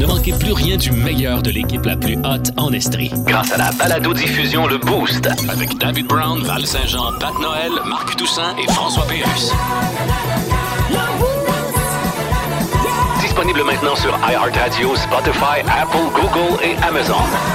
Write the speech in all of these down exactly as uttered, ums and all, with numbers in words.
Ne manquez plus rien du meilleur de l'équipe la plus hot en Estrie. Grâce à la balado-diffusion Le Boost. Avec David Brown, Val Saint-Jean, Pat Noël, Marc Toussaint et François Pérusse. Disponible maintenant sur iHeartRadio, Spotify, Apple, Google et Amazon.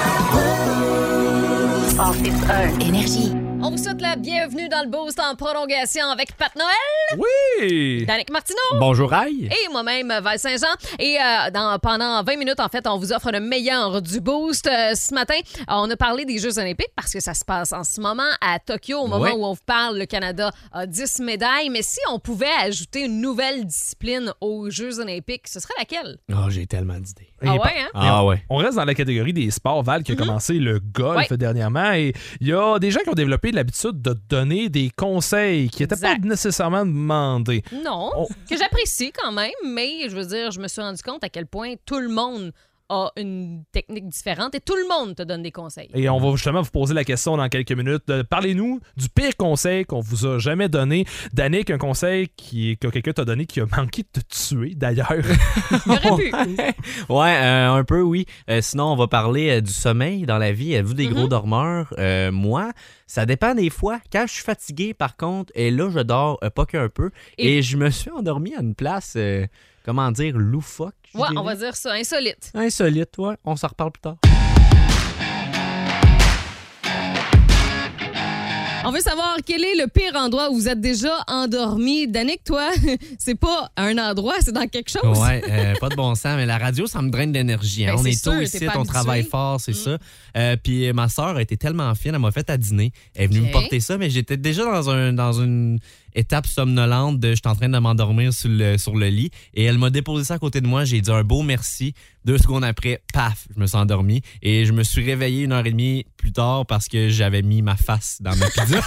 Énergie. On vous souhaite la bienvenue dans le Boost en prolongation avec Pat Noël. Oui! Danick Martineau. Bonjour, Aïe. Et moi-même, Val Saint-Jean. Et euh, dans, pendant vingt minutes, en fait, on vous offre le meilleur du Boost. Euh, ce matin, on a parlé des Jeux olympiques parce que ça se passe en ce moment à Tokyo. Au moment ouais. où on vous parle, le Canada a dix médailles. Mais si on pouvait ajouter une nouvelle discipline aux Jeux olympiques, ce serait laquelle? Oh, j'ai tellement d'idées. Ah ouais, hein? Ah ouais. On reste dans la catégorie des sports, Val, qui a Mm-hmm. commencé commencé le golf ouais. dernièrement. Et il y a des gens qui ont développé l'habitude de donner des conseils qui n'étaient pas Exact. nécessairement demandés. Non, On- que j'apprécie quand même, mais je veux dire, je me suis rendu compte à quel point tout le monde a une technique différente et tout le monde te donne des conseils. Et on va justement vous poser la question dans quelques minutes. De- Parlez-nous du pire conseil qu'on vous a jamais donné. Danick, un conseil qui, que quelqu'un t'a donné qui a manqué de te tuer, d'ailleurs. Il aurait pu. Ouais, euh, un peu, oui. Euh, sinon, on va parler euh, du sommeil dans la vie. Êtes-vous des Mm-hmm. gros dormeurs? Euh, moi, ça dépend des fois. Quand je suis fatigué, par contre, et là, je dors euh, pas qu'un peu. Et- Et, je me suis endormi à une place, euh, comment dire, loufoque. je Ouais, dirais. on va dire ça, insolite. Insolite, ouais. On s'en reparle plus tard. On veut savoir quel est le pire endroit où vous êtes déjà endormi. Danick, toi, c'est pas un endroit, c'est dans quelque chose. Ouais, euh, pas de bon sens, mais la radio, ça me draine d'énergie. Hein. Ben, on c'est est tôt sûr, ici, t'es pas on habitué. travaille fort, c'est Mm. ça. Euh, Puis ma soeur a été tellement fine, elle m'a fait à dîner. Elle est venue Ok. me porter ça, mais j'étais déjà dans, un, dans une étape somnolente de j'étais en train de m'endormir sur le, sur le lit. Et elle m'a déposé ça à côté de moi. J'ai dit un beau merci. Deux secondes après, paf, je me suis endormi. Et je me suis réveillé une heure et demie plus tard parce que j'avais mis ma face dans ma pizza.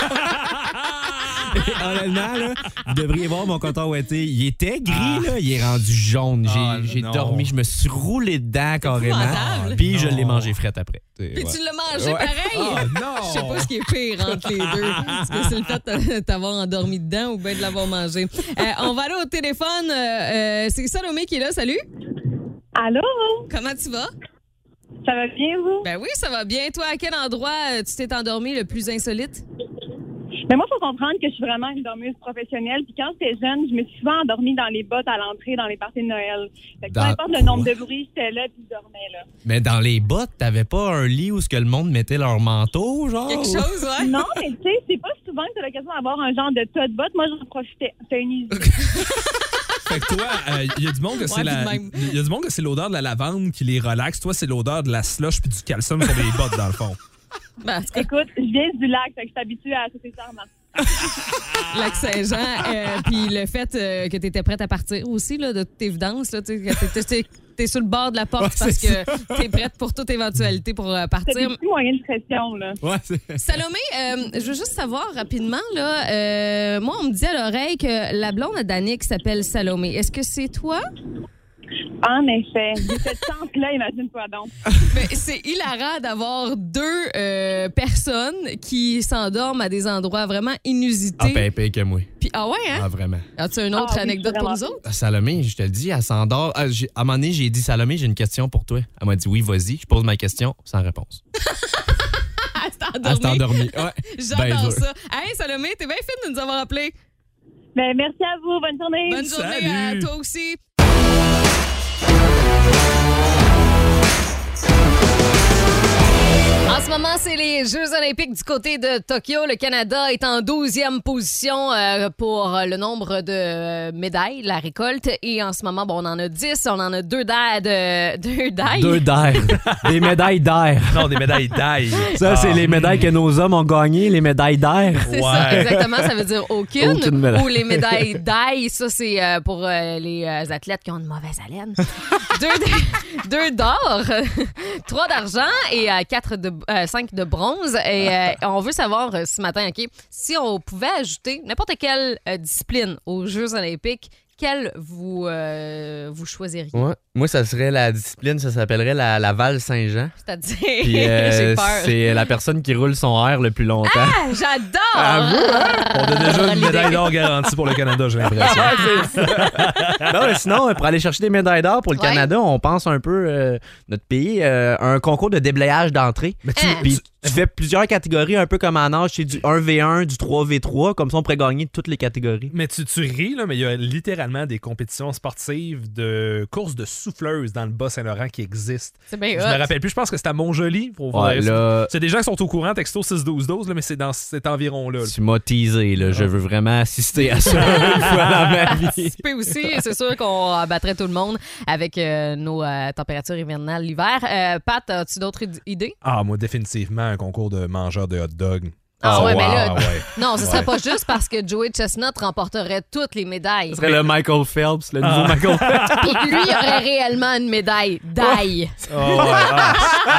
Et honnêtement, là, vous devriez voir mon coton ouaté. Il était gris, Ah. là, il est rendu jaune. J'ai, Ah, j'ai non. dormi, je me suis roulé dedans carrément. épouvantable. Puis je Non. l'ai mangé frette après. Puis Ouais. tu l'as mangé Ouais. pareil. Oh non! Je sais pas ce qui est pire entre les deux. Est-ce que c'est le fait de t'avoir endormi dedans ou bien de l'avoir mangé? Euh, on va aller au téléphone. Euh, euh, c'est Salomé qui est là. Salut. Allô? Comment tu vas? Ça va bien, vous? Ben oui, ça va bien. Toi, à quel endroit euh, tu t'es endormi le plus insolite? Mais moi, il faut comprendre que je suis vraiment une dormeuse professionnelle. Puis quand j'étais jeune, je me suis souvent endormie dans les bottes à l'entrée, dans les parties de Noël. Fait que peu Dans importe le quoi? nombre de bruits, j'étais là puis je dormais, là. Mais dans les bottes, t'avais pas un lit où ce que le monde mettait leur manteau, genre? Quelque chose, ouais? Non, mais tu sais, c'est pas souvent que t'as l'occasion d'avoir un genre de tas de bottes. Moi, j'en profitais. C'était une idée. Fait que toi, il y a du monde que c'est Ouais, la, puis même. y a du monde que c'est l'odeur de la lavande qui les relaxe. Toi, c'est l'odeur de la slush puis du calcium sur les bottes, dans le fond. Ben, en tout cas, Écoute, je viens du lac, fait que je suis habituée à ça, c'est charmant. Lac-Saint-Jean, euh, puis le fait euh, que tu étais prête à partir aussi, là, de toute évidence, là, tu sais, que t'es- t'es- t'es sur le bord de la porte Ouais, parce c'est que t'es prête pour toute éventualité pour euh, C'était partir. des petits moyens de pression, là. Ouais, c'est... Salomé, euh, je veux juste savoir rapidement, là, euh, moi, on me dit à l'oreille que la blonde à Danick s'appelle Salomé. Est-ce que c'est toi? En effet. J'ai cette chance-là, imagine-toi donc. Ben, c'est hilarant d'avoir deux euh, personnes qui s'endorment à des endroits vraiment inusités. Ah, ben, pire que moi. Puis, ah ouais, hein? Ah, vraiment. As-tu une autre Ah oui, anecdote pour vraiment. nous autres? Ah, Salomé, je te le dis, elle s'endort. Ah, j'ai- à un moment donné, j'ai dit, Salomé, j'ai une question pour toi. Elle m'a dit, oui, vas-y. Je pose ma question sans réponse. Elle s'est Elle s'est endormie. endormie. Ouais. J'adore Ben dur. ça. Hey, Salomé, t'es bien fine de nous avoir appelés. Ben, merci à vous. Bonne journée. Bonne journée Salut. à toi aussi. En ce moment, c'est les Jeux olympiques du côté de Tokyo. Le Canada est en douzième position euh, pour le nombre de euh, médailles, la récolte. Et en ce moment, bon, on en a dix. On en a deux d'air. De, deux d'ail. Deux d'air. Des médailles d'air. Non, des médailles d'ail. Ça, c'est Ah. les médailles que nos hommes ont gagnées, les médailles d'air. C'est ça, Ouais. exactement. Ça veut dire aucune. Aucune médaille. Ou les médailles d'ail. Ça, c'est euh, pour euh, les euh, athlètes qui ont une mauvaise haleine. deux, d- deux d'or, trois d'argent et euh, quatre de, euh, cinq de bronze. Et euh, on veut savoir euh, ce matin, OK, si on pouvait ajouter n'importe quelle euh, discipline aux Jeux olympiques, laquelle vous, euh, vous choisiriez? Ouais. Moi, ça serait la discipline, ça s'appellerait la, la Val Saint-Jean. C'est-à-dire, Puis, euh, j'ai peur. c'est la personne qui roule son air le plus longtemps. Ah, j'adore! Ah, vous, hein? On a déjà une médaille d'or garantie pour le Canada, j'ai l'impression. Non, mais sinon, pour aller chercher des médailles d'or pour le Ouais. Canada, on pense un peu, euh, notre pays, euh, un concours de déblayage d'entrée. Mais tu, Hein? Puis tu fais plusieurs catégories, un peu comme en âge, c'est du un v un, du trois v trois, comme ça on pourrait gagner toutes les catégories. mais tu, tu ris, là, mais il y a littéralement des compétitions sportives de courses de souffleuses dans le Bas-Saint-Laurent qui existent. C'est bien Je hot. me rappelle plus, je pense que c'est à Montjoli. Faut voir. Ouais, là, C'est des gens qui sont au courant, texto six douze douze, là, mais c'est dans cet environ-là. là. tu m'as teasé, là. Je veux vraiment assister à ça une fois dans ma vie. Participer aussi, c'est sûr qu'on abattrait tout le monde avec euh, nos euh, températures hivernales l'hiver. Euh, Pat, as-tu d'autres id- idées? Ah, moi, définitivement, un concours de mangeurs de hot dog. Ah ouais, mais là- ouais. Non, ce serait Ouais. pas juste parce que Joey Chestnut remporterait toutes les médailles. Ce serait le Michael Phelps, le nouveau Ah. Michael Phelps. Puis lui, il aurait réellement une médaille d'ail. Oh, ouais, ah.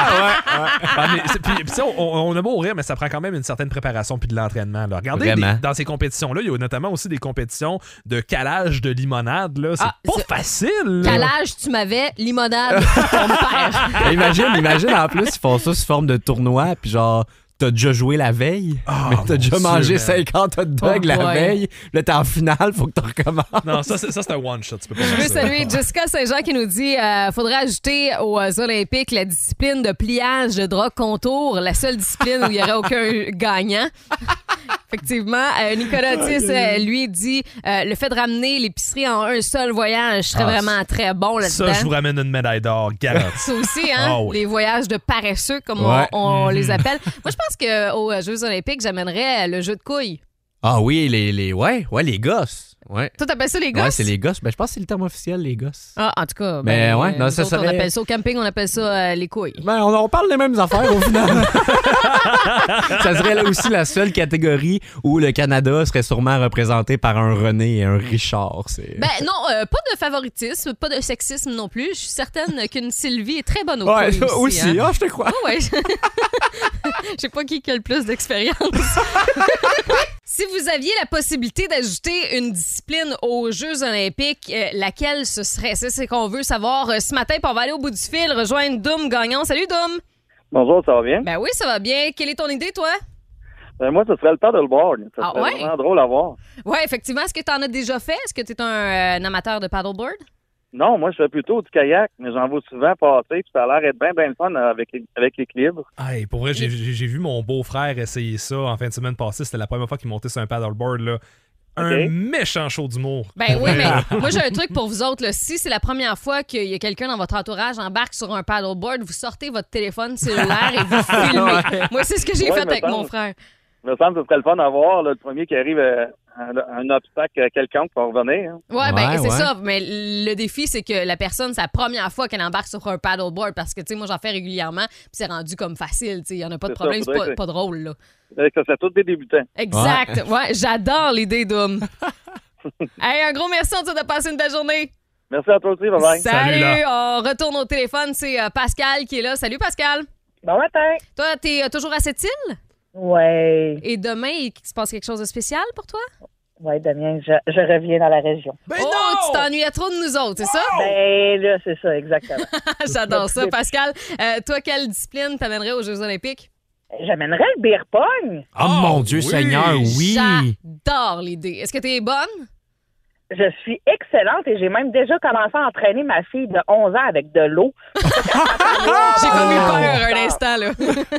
Ah, mais c'est- puis- puis, tu sais, on, on a beau rire, mais ça prend quand même une certaine préparation puis de l'entraînement. Là. Regardez, Vraiment. des- dans ces compétitions-là, il y a notamment aussi des compétitions de calage de limonade. Là. C'est Ah, pas c'est- facile. là. Quel âge tu m'avais? Limonade, ton père. imagine, imagine en plus, ils font ça sous forme de tournoi, puis genre, t'as déjà joué la veille, Ah, mais mon t'as déjà Dieu, mangé man. cinquante hot dogs Oh la boy. veille, là t'es en finale, faut que tu recommences. Non, ça, c'est, ça, c'est un one-shot. Tu peux pas Je faire veux ça. saluer Jessica Saint-Jean qui nous dit euh, faudrait ajouter aux euh, Olympiques la discipline de pliage de drap contour, la seule discipline où il n'y aurait aucun gagnant. Effectivement, euh, Nicolas Tis, euh, lui, dit euh, le fait de ramener l'épicerie en un seul voyage serait Ah, vraiment très bon Ça, là-dedans. je vous ramène une médaille d'or, garantie. Ça aussi, hein? Ah oui. Les voyages de paresseux, comme Ouais. on, on Mhm. les appelle. Moi, je pense qu'aux euh, Jeux olympiques, j'amènerais le jeu de couilles. Ah oui, les, les, ouais, ouais, les gosses. Ouais. Toi, t'appelles ça les gosses? Ouais, c'est les gosses. Ben, je pense que c'est le terme officiel, les gosses. Ah, en tout cas, Mais ben, ouais, non, nous ça autres, on serait- appelle ça au camping, on appelle ça euh, les couilles. Ben, on, on parle des mêmes affaires au final. Ça serait là aussi la seule catégorie où le Canada serait sûrement représenté par un René et un Richard. C'est... Ben non, euh, pas de favoritisme, pas de sexisme non plus. Je suis certaine qu'une Sylvie est très bonne au ouais, couilles ça aussi. aussi. hein. Ah, je te crois. Ah ouais. Je sais pas qui qui a le plus d'expérience. Si vous aviez la possibilité d'ajouter une discipline aux Jeux olympiques, euh, laquelle ce serait? C'est ce qu'on veut savoir euh, ce matin. Puis on va aller au bout du fil, rejoindre Doom Gagnon. Salut Doom! Bonjour, ça va bien? Ben oui, ça va bien. Quelle est ton idée, toi? Ben, moi, ce serait le paddleboard. Ça Ah serait ouais? vraiment drôle à voir. Ouais, effectivement. Est-ce que tu en as déjà fait? Est-ce que tu es un, euh, un amateur de paddleboard? Non, moi, je fais plutôt du kayak, mais j'en vois souvent passer, puis ça a l'air d'être bien, bien le fun avec, avec l'équilibre. Hey, pour vrai, j'ai, j'ai j'ai vu mon beau-frère essayer ça en fin de semaine passée. C'était la première fois qu'il montait sur un paddleboard. Là. Un Ok. méchant show d'humour. Ben oui, mais moi, j'ai un truc pour vous autres. Là. Si c'est la première fois qu'il y a quelqu'un dans votre entourage embarque sur un paddleboard, vous sortez votre téléphone cellulaire et vous filmez. Moi, c'est ce que j'ai Ouais, fait me avec semble. mon frère. Il me semble que ce serait le fun à voir, là, le premier qui arrive à un, un obstacle quelconque pour revenir. hein. Ouais, ben Ouais, c'est ouais. ça. Mais le défi, c'est que la personne, c'est la première fois qu'elle embarque sur un paddleboard parce que, tu sais, moi, j'en fais régulièrement, puis c'est rendu comme facile. Tu sais, il n'y en a pas de C'est ça, problème, c'est faudrait pas, que- pas drôle, là. Fait que Ça serait tous des débutants. Exact. Ouais, j'adore l'idée, Dom. Hey, un gros merci, on te souhaite de passer une belle journée. Merci à toi aussi, bye-bye. Salut, Salut, on retourne au téléphone. C'est euh, Pascal qui est là. Salut, Pascal. Bon matin. Toi, t'es euh, toujours à cette île? Ouais. Et demain, il se passe quelque chose de spécial pour toi? Ouais, Damien, je, je reviens dans la région. Ben oh, non! tu t'ennuyais trop de nous autres, c'est ça? Ben là, c'est ça, exactement. J'adore ça, Pascal. Euh, toi, quelle discipline t'amènerais aux Jeux olympiques? J'amènerais le beer pong. Oh, mon Dieu oui! Seigneur, oui! J'adore l'idée. Est-ce que t'es bonne? Je suis excellente et j'ai même déjà commencé à entraîner ma fille de onze ans avec de l'eau. J'ai comme eu peur un instant, là.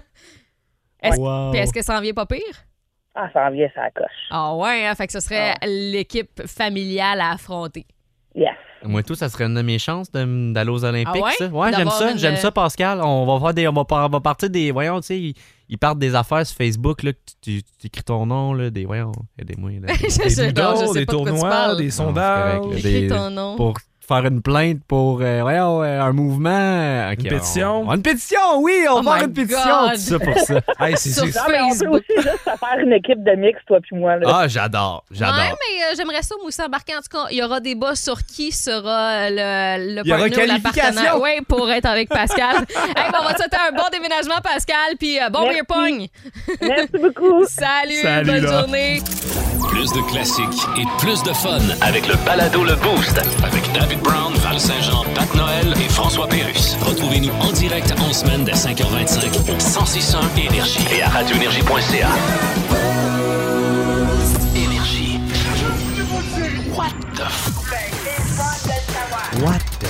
Est-ce, Wow. puis est-ce que ça en vient pas pire? Ah, ça en vient, ça coche. Ah ouais, hein? Fait que ce serait l'équipe familiale à affronter. Yes. Moi, tout, ça serait une de mes chances de- d'aller aux Olympiques, Ah ouais? ça. Ouais, j'aime D'avoir ça, une- j'aime ça, Pascal. On va faire des, on va, par- on va partir des, voyons, tu sais, ils, ils partent des affaires sur Facebook, là, que tu, tu, tu écris ton nom, là, des, voyons, aidez-moi, là. Je Des sais- non, je doodles, sais des pas de quoi tu tournois, parles. des Non, sondages. c'est correct, là. Écris des- ton nom. Pour faire une plainte pour euh, voyons, euh, un mouvement. Okay, une pétition? On, on, une pétition, oui, on Oh va faire my une pétition, God. tout ça pour ça. Hey, c'est, Sur c'est... Non, mais on peut Facebook. aussi juste se faire une équipe de mix, toi puis moi. Là. Ah, j'adore, j'adore. Ouais, mais euh, j'aimerais ça, moi aussi, embarquer. En tout cas, il y aura des bas sur qui sera le, le Il y aura partner ou la qualification. partenaire. Oui, pour être avec Pascal. Hey, bon, on va te souhaiter un bon déménagement, Pascal, puis euh, bon Merci. beer pong. Merci beaucoup. Salut, Salut, bonne là. journée. Plus de classiques et plus de fun avec le balado Le Boost avec David Brown, Val Saint-Jean, Pat Noël et François Pérusse. Retrouvez-nous en direct en semaine dès cinq heures vingt-cinq au cent six point un Énergie et à radio énergie point c a. Énergie. What the f... What the...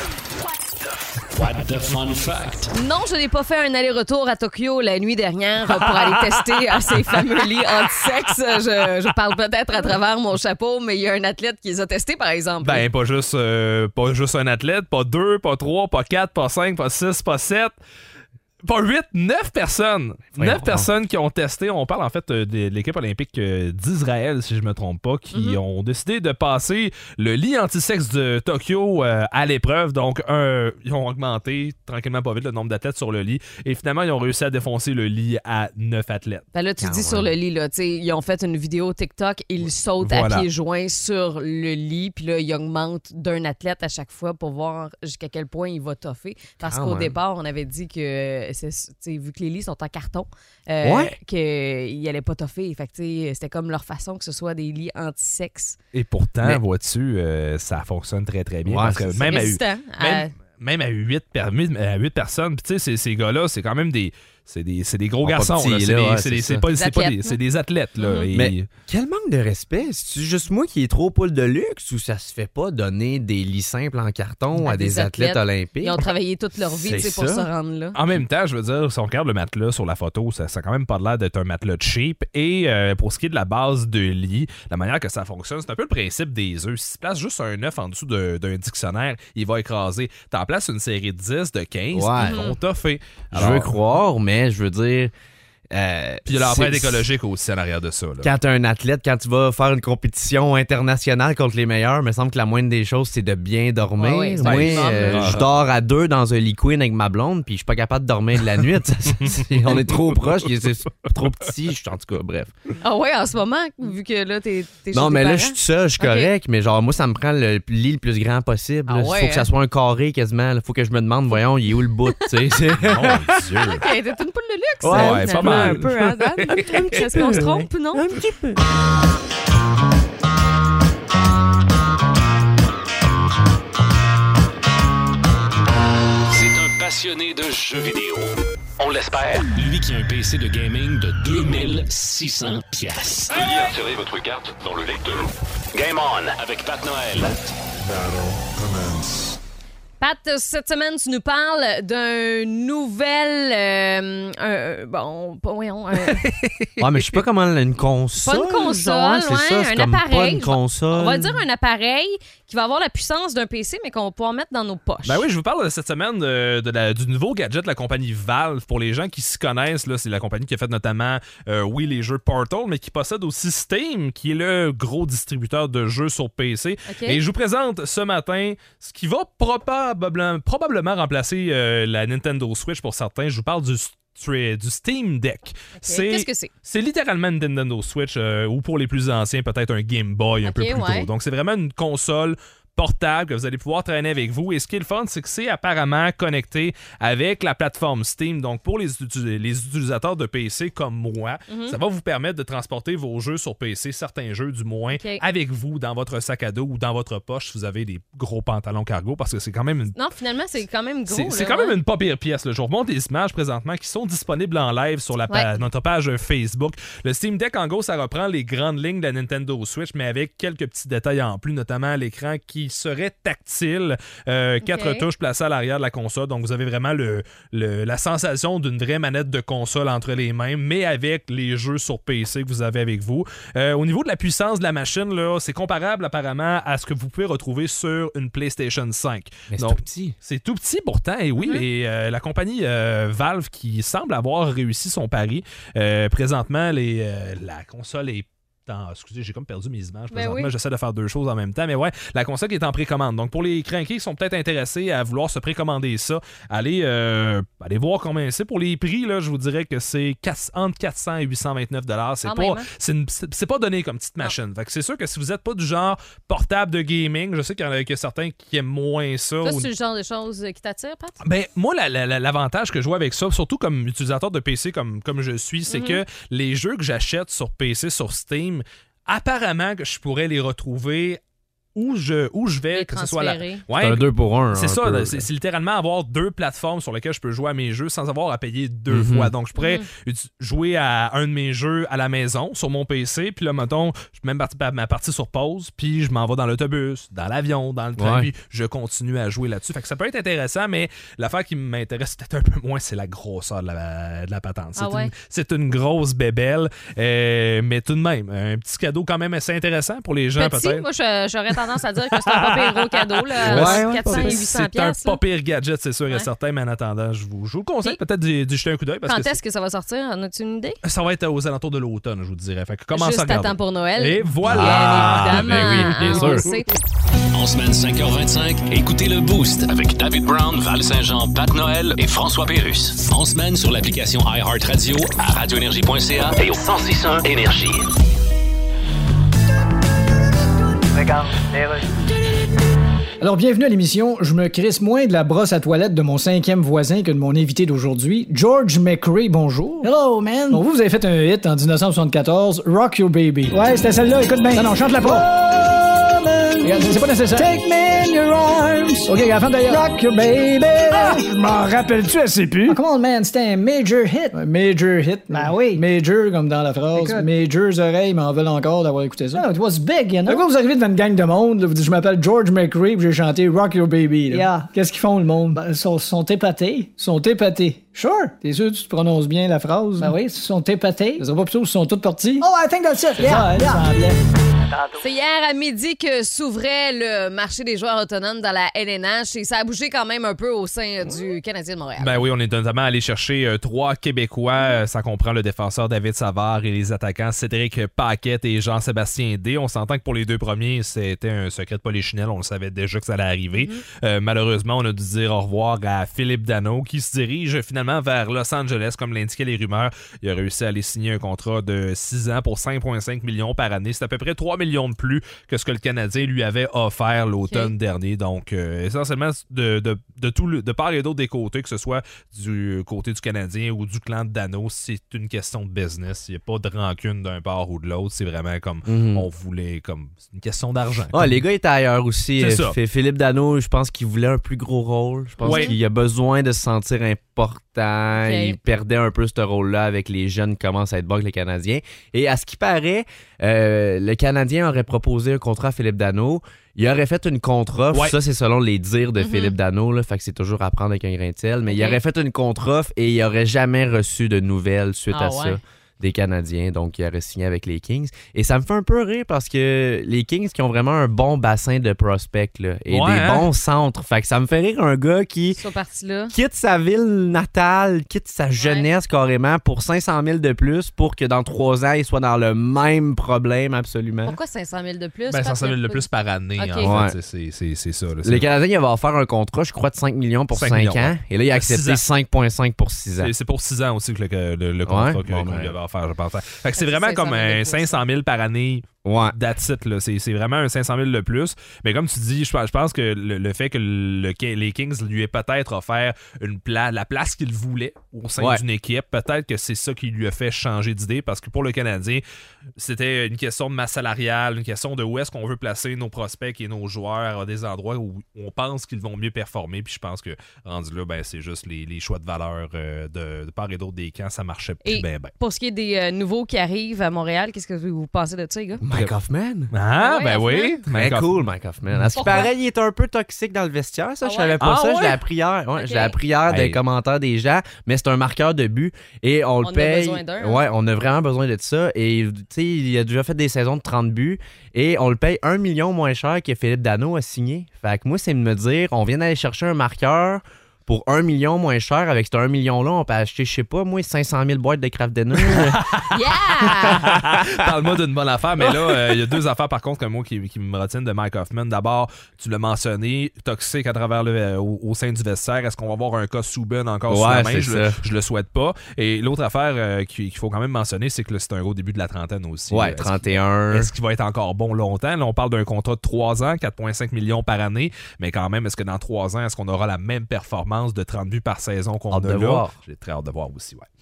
What the fun fact? Non, je n'ai pas fait un aller-retour à Tokyo la nuit dernière pour aller tester à ces fameux lits anti-sexe. Je, je parle peut-être à travers mon chapeau, mais il y a un athlète qui les a testés, par exemple. Ben, pas juste, euh, pas juste un athlète, pas deux, pas trois, pas quatre, pas cinq, pas six, pas sept. Pas huit, neuf personnes. Voyons, Neuf personnes qui ont testé. On parle en fait euh, de l'équipe olympique euh, d'Israël, si je me trompe pas, qui Mm-hmm. ont décidé de passer le lit anti-sexe de Tokyo euh, à l'épreuve. Donc, un, ils ont augmenté tranquillement pas vite le nombre d'athlètes sur le lit. Et finalement, ils ont réussi à défoncer le lit à neuf athlètes. Ben là, tu Ah dis ouais. sur le lit, là, tu sais, ils ont fait une vidéo TikTok, ils sautent Voilà. à pieds joints sur le lit, puis là, ils augmentent d'un athlète à chaque fois pour voir jusqu'à quel point il va toffer. Parce Quand qu'au même. départ, on avait dit que, c'est, tu sais, vu que les lits sont en carton, euh, Ouais. qu'ils n'allaient pas toffer. Fait que, tu sais, c'était comme leur façon que ce soit des lits anti-sexe. Et pourtant, Mais- vois-tu, euh, ça fonctionne très très bien. Ouais, parce que c'est ça. même à, Résistant. même, même à huit personnes, puis tu sais, ces, ces gars-là, c'est quand même des. C'est des, c'est des gros Ah, pas garçons. petits, là. C'est, là, des, ouais, c'est, c'est des, ça. c'est pas, Des c'est pas athlètes, des, c'est des athlètes. Là, Mhm. et- Mais quel manque de respect. C'est juste moi qui est trop poule de luxe ou ça se fait pas donner des lits simples en carton à, À des, des athlètes, athlètes. olympiques? Ils ont travaillé toute leur vie, C'est tu sais, pour ça. se rendre là. En même temps, je veux dire, si on regarde le matelas sur la photo, ça n'a quand même pas l'air d'être un matelas cheap. Et euh, pour ce qui est de la base de lit, la manière que ça fonctionne, c'est un peu le principe des œufs. Si tu places juste un œuf en dessous de- d'un dictionnaire, il va écraser. T'en places une série de dix, de quinze, Ouais. ils vont toffer. Je veux croire, mais je veux dire... euh, Puis il y a l'empreinte c'est- écologique aussi en arrière de ça. Là. Quand t'es un athlète, quand tu vas faire une compétition internationale contre les meilleurs, il me semble que la moindre des choses, c'est de bien dormir. Ouais, ouais, c'est Moi, un minimum, euh, là. je dors à deux dans un lit queen avec ma blonde, puis je suis pas capable de dormir de la nuit. Ça, c'est- c'est- on est trop proches, c'est trop petit. je- En tout cas, bref. Ah ouais, en ce moment, vu que là, t'es, t'es chez Non, tes mais là, parents. je suis tout seul, je suis Ok. correct, mais genre, moi, ça me prend le lit le plus grand possible. Ah Il ouais, faut que ça hein? soit un carré quasiment. Il faut que je me demande, voyons, il est où le bout, tu sais. c'est- Mon Dieu. Ok, t'es une poule de luxe. Ouais, hein, ouais, pas finalement, mal. Un peu, hein, Dan? Est-ce qu'on se trompe, non? Un petit peu. C'est un passionné de jeux vidéo. On l'espère. Lui qui a un P C de gaming de deux mille six cents piastres. Veuillez insérer votre carte dans le lecteur. Game On avec Pat Noël. Pat, cette semaine, tu nous parles d'un nouvel... euh, un- bon, pas... Voyons, un- Ouais, mais je sais pas comment une console. Pas une console, genre, c'est ouais, ça, c'est un comme pas appareil. une console. on va dire un appareil qui va avoir la puissance d'un P C, mais qu'on va pouvoir mettre dans nos poches. Ben oui, je vous parle cette semaine de, de la- du nouveau gadget de la compagnie Valve. Pour les gens qui s'y connaissent, là, c'est la compagnie qui a fait notamment, euh, oui, les jeux Portal, mais qui possède aussi Steam, qui est le gros distributeur de jeux sur P C. OK. Et je vous présente ce matin ce qui va probablement, probablement remplacer euh, la Nintendo Switch pour certains. Je vous parle du, stra- du Steam Deck. OK. C'est, Qu'est-ce que c'est? c'est littéralement une Nintendo Switch, euh, ou pour les plus anciens, peut-être un Game Boy un OK, peu plus ouais. gros. Donc, c'est vraiment une console portable que vous allez pouvoir traîner avec vous. Et ce qui est le fun, c'est que c'est apparemment connecté avec la plateforme Steam. Donc, pour les, utu- les utilisateurs de P C comme moi, Mhm. ça va vous permettre de transporter vos jeux sur P C, certains jeux du moins, OK. avec vous dans votre sac à dos ou dans votre poche si vous avez des gros pantalons cargo, parce que c'est quand même une Non, finalement, c'est quand même gros. c'est, c'est là, quand même ouais. une pas pire pièce. Là. Je vous remonte des images présentement qui sont disponibles en live sur la pa- Ouais. notre page Facebook. Le Steam Deck, en gros, ça reprend les grandes lignes de la Nintendo Switch, mais avec quelques petits détails en plus, notamment l'écran qui serait tactile. Euh, quatre Ok. touches placées à l'arrière de la console. Donc, vous avez vraiment le, le- la sensation d'une vraie manette de console entre les mains, mais avec les jeux sur P C que vous avez avec vous. Euh, au niveau de la puissance de la machine, là, c'est comparable apparemment à ce que vous pouvez retrouver sur une PlayStation cinq. Mais c'est Donc, tout petit. c'est tout petit pourtant, et oui, Mhm. et euh, la compagnie euh, Valve qui semble avoir réussi son pari. Euh, présentement, les, euh, la console est en... Excusez, j'ai comme perdu mes images. Ben Présentement, oui. j'essaie de faire deux choses en même temps. Mais ouais, la console qui est en précommande. Donc, pour les crinqués qui sont peut-être intéressés à vouloir se précommander ça, allez, euh, allez voir combien c'est. Pour les prix, là, je vous dirais que c'est quatre, entre quatre cents et huit cent vingt-neuf dollars. C'est, Quand pas, même, hein? c'est, une- c'est, c'est pas donné comme petite machine. Fait que c'est sûr que si vous n'êtes pas du genre portable de gaming, je sais qu'il y en a, qu'il y a certains qui aiment moins ça. Toi, ou- c'est le genre de choses qui t'attirent, Pat? Ben, moi, la- la- la- l'avantage que je vois avec ça, surtout comme utilisateur de P C comme, comme je suis, c'est Mhm. que les jeux que j'achète sur P C, sur Steam, apparemment que je pourrais les retrouver où je, où je vais, Les que ce soit la... transférer. Ouais, C'est un deux pour un. c'est un ça, peu, là, là. c'est, c'est littéralement avoir deux plateformes sur lesquelles je peux jouer à mes jeux sans avoir à payer deux Mhm. fois. Donc, je pourrais Mhm. uti- jouer à un de mes jeux à la maison, sur mon P C, puis là, mettons, je mets ma, partie- ma partie sur pause, puis je m'en vais dans l'autobus, dans l'avion, dans le train, Ouais. puis je continue à jouer là-dessus. Fait que ça peut être intéressant, mais l'affaire qui m'intéresse peut-être un peu moins, c'est la grosseur de la, de la patente. C'est, Ah ouais? une, c'est une grosse bébelle, euh, mais tout de même, un petit cadeau quand même assez intéressant pour les gens, Petit, peut-être. moi, je- j'aurais tendance à dire que c'est un pas pire gros cadeau, là, Ouais, ouais, quatre cents et C'est- huit cents C'est un piastres, là. pas pire gadget, c'est sûr et Ouais. certain, mais en attendant, je vous, je vous le conseille Puis, peut-être d'y, d'y jeter un coup d'œil parce Quand que est-ce que ça va sortir? En as-tu une idée? c'est- ça va être aux alentours de l'automne, je vous dirais. Fait que commence Juste à regarder. à temps pour Noël. Et voilà! Bien évidemment. Ben oui, bien On sûr. le sait. En semaine cinq heures vingt-cinq, écoutez le Boost avec David Brown, Val Saint-Jean, Pat Noël et François Pérusse. En semaine sur l'application iHeartRadio, à radioénergie point c a et au cent six point un Énergie. Alors, bienvenue à l'émission. Je me crisse moins de la brosse à toilette de mon cinquième voisin que de mon invité d'aujourd'hui, George McRae. Bonjour. Hello, man. Bon, vous, vous avez fait un hit en dix-neuf cent soixante-quatorze, Rock Your Baby. Ouais, c'était celle-là. Écoute bien. Non, non, chante-la pas. Regarde, c'est pas nécessaire. Take me in your arms. OK, à la fin d'ailleurs. Rock your baby. Ah, je m'en rappelle-tu assez plus? Oh, come on, man. C'était un major hit. Un major hit. Ben oui. Major, comme dans la phrase. Écoute. Majors oreilles m'en veulent encore d'avoir écouté ça. Oh, it was big, you Fait know. que là, vous arrivez devant une gang de monde, là, vous dites, je m'appelle George McRae, puis j'ai chanté Rock Your Baby. là. Yeah. Qu'est-ce qu'ils font, le monde? Ben, ils sont, sont épatés. Ils sont épatés. Sure. T'es sûr que tu te prononces bien la phrase? Ben oui, ils sont épatés. Ça serait pas plutôt qu'ils sont tous partis? Oh, I think that's it. C'est Yeah, ça, hein, yeah. ça semblait. C'est hier à midi que s'ouvrait le marché des joueurs autonomes dans la L N H et ça a bougé quand même un peu au sein du Canadien de Montréal. Ben oui, on est notamment allé chercher euh, trois Québécois. Euh, ça comprend le défenseur David Savard et les attaquants Cédric Paquette et Jean-Sébastien D. On s'entend que pour les deux premiers, c'était un secret de polichinelle. On le savait déjà que ça allait arriver. Mm-hmm. Euh, malheureusement, on a dû dire au revoir à Philippe Danault qui se dirige finalement vers Los Angeles, comme l'indiquaient les rumeurs. Il a réussi à aller signer un contrat de six ans pour cinq virgule cinq millions par année. C'est à peu près trois millions de plus que ce que le Canadien lui avait offert l'automne Ok. dernier. Donc, euh, essentiellement, de, de, de, tout le- de part et d'autre des côtés, que ce soit du côté du Canadien ou du clan de Danault, c'est une question de business. Il n'y a pas de rancune d'un part ou de l'autre. C'est vraiment comme Mhm. on voulait, comme c'est une question d'argent. Ah, les gars étaient ailleurs aussi. C'est Euh, ça. F- Philippe Danault, je pense qu'il voulait un plus gros rôle. Je pense Ouais. qu'il a besoin de se sentir important. Ok. Il perdait un peu ce rôle-là avec les jeunes qui commencent à être bons avec les Canadiens. Et à ce qui paraît, euh, le Canadien aurait proposé un contrat à Philippe Danault. Il aurait fait une contre-offre. Ouais. Ça, c'est selon les dires de Mhm. Philippe Danault. Là, fait que c'est toujours à prendre avec un grain de sel. Mais il Ok. aurait fait une contre-offre et il aurait jamais reçu de nouvelles suite Ah à ouais. ça des Canadiens, donc il aurait signé avec les Kings. Et ça me fait un peu rire parce que les Kings qui ont vraiment un bon bassin de prospects là, et Ouais, des hein? bons centres. Fait que ça me fait rire un gars qui Ils sont partis là. quitte sa ville natale, quitte sa jeunesse carrément pour cinq cent mille de plus pour que dans trois ans, il soit dans le même problème absolument. Pourquoi cinq cent mille de plus? Ben, cinq cent mille de Patrick? plus par année, Ok. en Ouais. fait. C'est, c'est, c'est ça. Là. Le C'est, Canadien, il va offert un contrat, je crois, de cinq millions pour cinq cinq millions, ans. ouais. Et là, il a Six accepté ans. cinq virgule cinq pour six ans. c'est, c'est pour six ans aussi que le, le, le contrat Ouais? que- Bon, qu'on ben. lui avait offert, je pense. Fait que c'est Fait que vraiment c'est comme cinq cent mille de un plus. cinq cent mille par année. Ouais. That's it, là. C'est, c'est vraiment un cinq cent mille de plus. Mais comme tu dis, je, je pense que le, le fait que le, les Kings lui aient peut-être offert une pla- la place qu'il voulait au sein Ouais. d'une équipe, peut-être que c'est ça qui lui a fait changer d'idée parce que pour le Canadien, c'était une question de masse salariale, une question de où est-ce qu'on veut placer nos prospects et nos joueurs à des endroits où on pense qu'ils vont mieux performer. Puis je pense que rendu là, ben, c'est juste les, les choix de valeur euh, de, de part et d'autre des camps, ça marchait plus Et bien. Ben. pour ce qui est des euh, nouveaux qui arrivent à Montréal, qu'est-ce que vous pensez de ça, les gars? Mike Hoffman. Ah, ouais, ben Hoffman. oui. Très Mike Hoffman. cool, Mike Hoffman. À ce qui Pourquoi? paraît, il est un peu toxique dans le vestiaire, ça. Ah Je savais ouais? pas Ah ça. Je ouais? l'ai appris hier. Ouais, Ok. Je l'ai appris hier des Hey. commentaires des gens. Mais c'est un marqueur de but. Et on, On le a paye. besoin d'un, hein? Ouais, on a vraiment besoin de ça. Et tu sais, il a déjà fait des saisons de trente buts. Et on le paye un million moins cher que Philippe Danault a signé. Fait que moi, c'est de me dire, on vient d'aller chercher un marqueur pour un million moins cher. Avec ce un million-là, on peut acheter, je sais pas, moi, cinq cent mille boîtes de Kraft Dinner. Yeah! Parle-moi d'une bonne affaire, mais là, il euh, y a deux affaires par contre que moi qui, qui me retiennent de Mike Hoffman. D'abord, tu l'as mentionné, toxique à travers le, euh, au, au sein du vestiaire. Est-ce qu'on va avoir un cas Subban encore sous la main? Je le, je le souhaite pas. Et l'autre affaire euh, qu'il, qu'il faut quand même mentionner, c'est que là, c'est un gros début de la trentaine aussi. Ouais, est-ce trente et un. Qu'il, est-ce qu'il va être encore bon longtemps? Là, on parle d'un contrat de trois ans, quatre virgule cinq millions par année, mais quand même, est-ce que dans trois ans, est-ce qu'on aura la même performance de trente buts par saison qu'on hâte a de là? voir. J'ai très hâte de voir aussi, ouais.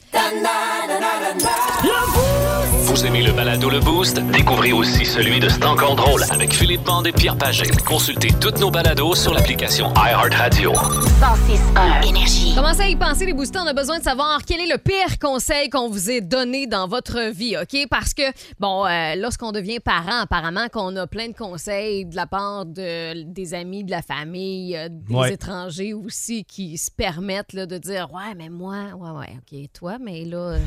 Vous aimez le balado Le Boost? Découvrez aussi celui de C'est encore drôle avec Philippe Bande et Pierre Pagé. Consultez toutes nos balados sur l'application iHeartRadio. cent six un Énergie. Commencez à y penser, les boosters. On a besoin de savoir quel est le pire conseil qu'on vous ait donné dans votre vie, OK? Parce que, bon, euh, lorsqu'on devient parent, apparemment qu'on a plein de conseils de la part de, des amis, de la famille, euh, des ouais. étrangers aussi qui se permettent là, de dire « Ouais, mais moi, ouais, ouais, OK, toi, mais là... euh, »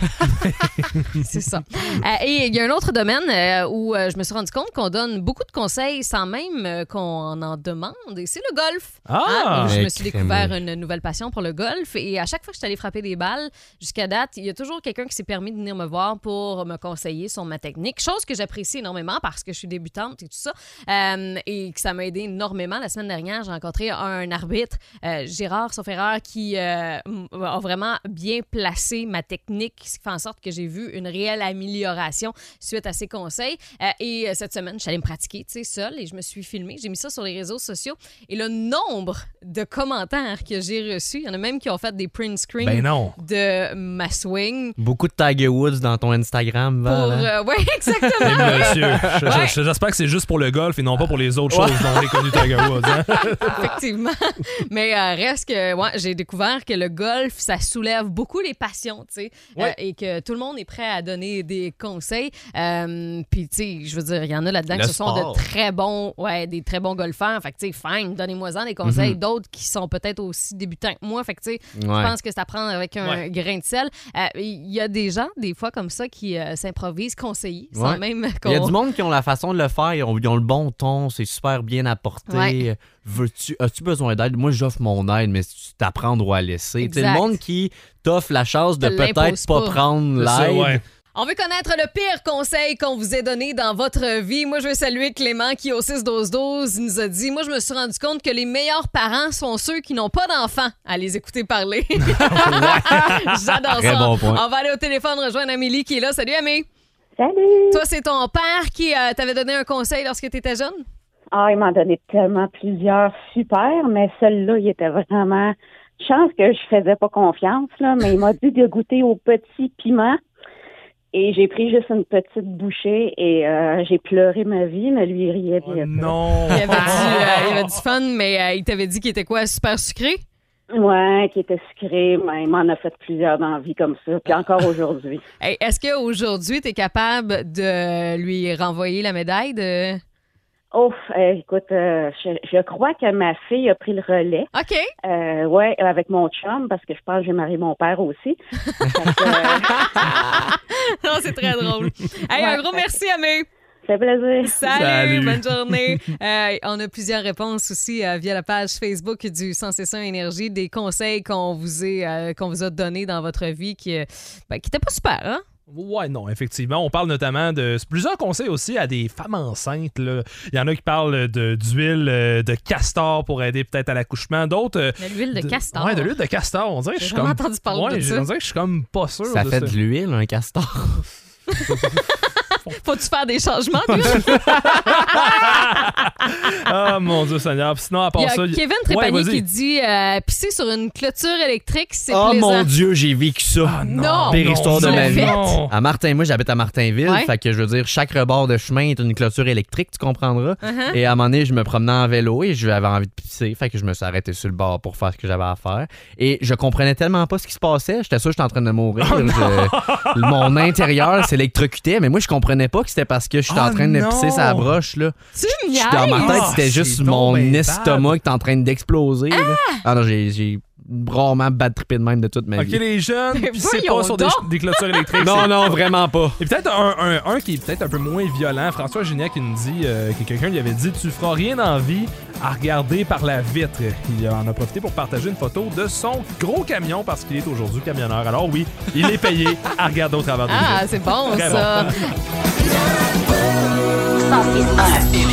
C'est ça. Euh, et il y a un autre domaine euh, où euh, je me suis rendu compte qu'on donne beaucoup de conseils sans même euh, qu'on en demande, et c'est le golf. Ah! Hein? Je me Hey, suis crème. découvert une nouvelle passion pour le golf, et à chaque fois que je suis allée frapper des balles, jusqu'à date, il y a toujours quelqu'un qui s'est permis de venir me voir pour me conseiller sur ma technique, chose que j'apprécie énormément parce que je suis débutante et tout ça, euh, et que ça m'a aidé énormément. La semaine dernière, j'ai rencontré un arbitre, euh, Gérard Sauf-Erreur, qui euh, a vraiment bien placé ma technique, ce qui fait en sorte que j'ai vu une réelle amélioration suite à ses conseils. Euh, et cette semaine, je suis allée me pratiquer, tu sais, seule, et je me suis filmée. J'ai mis ça sur les réseaux sociaux. Et le nombre de commentaires que j'ai reçus, il y en a même qui ont fait des print screens Ben non. de ma swing. Beaucoup de Tiger Woods dans ton Instagram, Val. Pour, hein? euh, oui, exactement. Et monsieur, je- Ouais. je- j'espère que c'est juste pour le golf et non pas pour les autres choses dont on est connu Tiger Woods. Hein? Effectivement. Mais euh, reste que, ouais, j'ai découvert que le golf, ça soulève beaucoup les passions, tu sais, Ouais. euh, et que tout le monde est prêt à donner des conseils. Euh, Puis, tu sais, je veux dire, il y en a là-dedans Le qui ce sont sport. de très bons, ouais, des très bons golfeurs. Fait que, tu sais, fine, donnez-moi-en des conseils. Mhm. D'autres qui sont peut-être aussi débutants que moi. Fait que, tu sais, je Ouais. pense que c'est à prendre avec un Ouais. grain de sel. Euh, Il y a des gens, des fois, comme ça, qui euh, s'improvisent conseillers sans Ouais. même Il y a qu'on... du monde qui ont la façon de le faire, ils ont, ils ont le bon ton, c'est super bien apporté. Ouais. Veux-tu, as-tu besoin d'aide? Moi, j'offre mon aide, mais c'est t'apprendre ou à laisser. Tu sais, le Exact. monde qui t'offre la chance de Te peut-être l'impose pas pas. prendre C'est ça, l'aide. ouais. On veut connaître le pire conseil qu'on vous ait donné dans votre vie. Moi, je veux saluer Clément qui, au six douze douze, nous a dit « Moi, je me suis rendu compte que les meilleurs parents sont ceux qui n'ont pas d'enfants. » À les écouter parler. J'adore Très ça. bon point. On va aller au téléphone rejoindre Amélie qui est là. Salut, Amé. Salut! Toi, c'est ton père qui euh, t'avait donné un conseil lorsque tu étais jeune? Ah, il m'en donnait tellement plusieurs super, mais celui-là, il était vraiment... Chance que je faisais pas confiance, là, mais il m'a dit de goûter au petit piment. Et j'ai pris juste une petite bouchée et euh, j'ai pleuré ma vie, mais lui, il riait Oh bien. non! Il avait, du, euh, il avait du fun, mais euh, il t'avait dit qu'il était quoi? Super sucré? Ouais, qui était sucré, mais il m'en a fait plusieurs dans la vie comme ça, puis encore aujourd'hui. Hey, est-ce qu'aujourd'hui, tu es capable de lui renvoyer la médaille de... Ouf, euh, écoute, euh, je, je crois que ma fille a pris le relais. OK. Euh, ouais, avec mon chum, parce que je pense que j'ai marié mon père aussi. Fait que, euh, Non, c'est très drôle. Hey, un Ouais, gros fait- merci, Amé. ça fait plaisir. Salut, Salut. bonne journée. Euh, on a plusieurs réponses aussi euh, via la page Facebook du cent six un Énergie, des conseils qu'on vous, est, euh, qu'on vous a donnés dans votre vie qui n'étaient ben, qui étaient pas super, hein? Ouais, non, effectivement. On parle notamment de plusieurs conseils aussi à des femmes enceintes. Là. Il y en a qui parlent de, d'huile euh, de castor pour aider peut-être à l'accouchement. D'autres. euh, De l'huile de, castor. Ouais, de l'huile de castor. On dirait que je J'ai suis jamais comme. entendu parler ouais, de j'ai- ça. On dirait que je suis comme pas sûr. Ça de fait ça. de l'huile, un castor. Faut-tu faire des changements, lui? Ah, mon Dieu Seigneur. Puis sinon, à part Il y a ça. Kevin Ouais, Trépanier vas-y. qui dit euh, pisser sur une clôture électrique, c'est Oh plaisant. mon Dieu, j'ai vécu ça. Ah, Non. Pire histoire de Tu ma l'as vie. fait? Non. À Martin, moi j'habite à Martinville, Ouais. fait que je veux dire, chaque rebord de chemin est une clôture électrique, tu comprendras. Uh-huh. Et à un moment donné, je me promenais en vélo et j'avais envie de pisser, fait que je me suis arrêté sur le bord pour faire ce que j'avais à faire. Et je comprenais tellement pas ce qui se passait, j'étais sûr que j'étais en train de mourir. Oh Je- mon intérieur s'électrocutait, mais moi je comprenais pas que c'était parce que j'étais Oh en train de non. pisser sa broche là. Tu me Dans ma niaises? tête, Ah, c'était c'est juste donc mon ben bad. estomac qui était en train d'exploser. là. Ah non, j'ai j'ai rarement bad trippé de même de toute ma OK, vie. les jeunes, Mais pis c'est voyons pas sur des, donc. des clôtures électriques. Non, c'est- non, vraiment pas. Et peut-être un, un, un qui est peut-être un peu moins violent. François Gignac qui nous dit euh, que quelqu'un lui avait dit « Tu feras rien en vie à regarder par la vitre ». Il en a profité pour partager une photo de son gros camion parce qu'il est aujourd'hui camionneur. Alors oui, il est payé à regarder au travers des Ah, vitres. c'est bon, Très ça. cent six un.